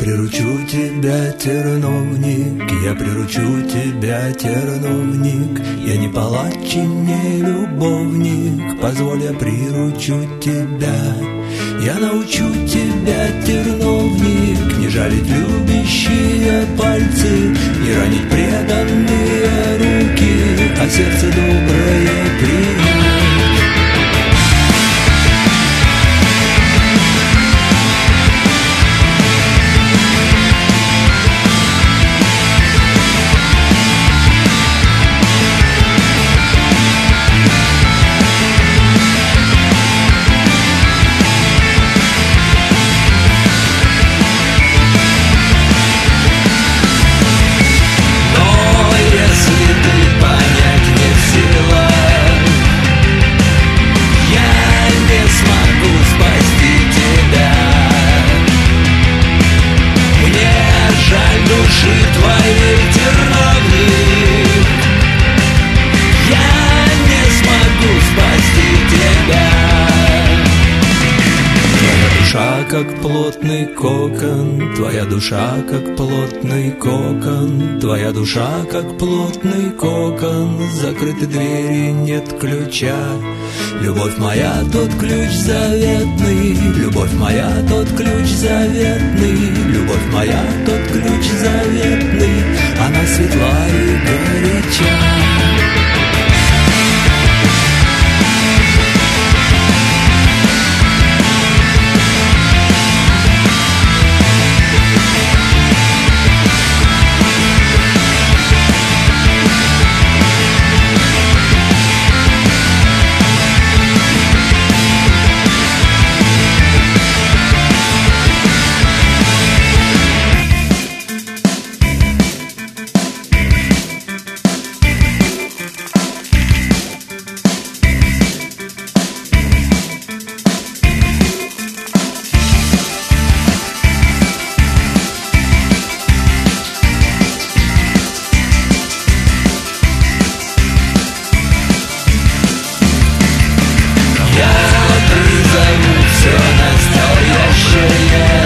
приручу тебя, терновник, я приручу тебя, терновник. Я не палач и не любовник, позволь, я приручу тебя. Я научу тебя, терновник, не жалить любящие пальцы, не ранить преданные руки, а сердце доброе принять. Как плотный кокон, твоя душа как плотный кокон, твоя душа как плотный кокон, закрыты двери, нет ключа. Любовь моя, тот ключ заветный, любовь моя, тот ключ заветный, любовь моя, тот ключ заветный, она светла и горяча. Все настоящее.